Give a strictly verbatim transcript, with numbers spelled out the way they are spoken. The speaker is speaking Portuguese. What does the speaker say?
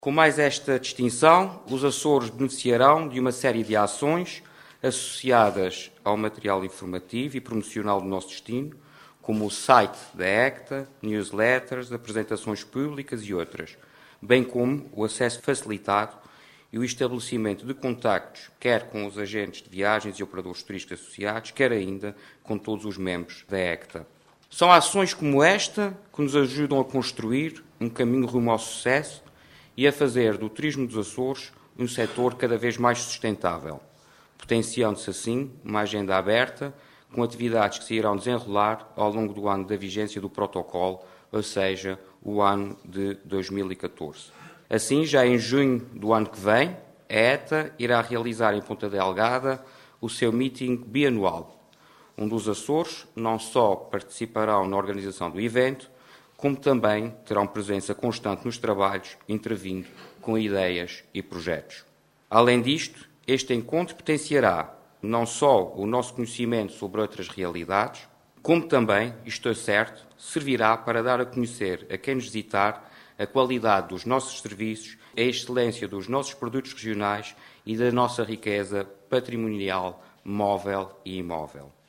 Com mais esta distinção, os Açores beneficiarão de uma série de ações associadas ao material informativo e promocional do nosso destino, como o site da ECTA, newsletters, apresentações públicas e outras, bem como o acesso facilitado e o estabelecimento de contactos, quer com os agentes de viagens e operadores turísticos associados, quer ainda com todos os membros da ECTA. São ações como esta que nos ajudam a construir um caminho rumo ao sucesso e a fazer do turismo dos Açores um setor cada vez mais sustentável, potenciando-se assim uma agenda aberta com atividades que se irão desenrolar ao longo do ano da vigência do protocolo, ou seja, o ano de dois mil e catorze. Assim, já em junho do ano que vem, a ETA irá realizar em Ponta Delgada o seu meeting bianual, onde os Açores não só participarão na organização do evento, como também terão presença constante nos trabalhos, intervindo com ideias e projetos. Além disto, este encontro potenciará não só o nosso conhecimento sobre outras realidades, como também, isto é certo, servirá para dar a conhecer a quem nos visitar a qualidade dos nossos serviços, a excelência dos nossos produtos regionais e da nossa riqueza patrimonial, móvel e imóvel.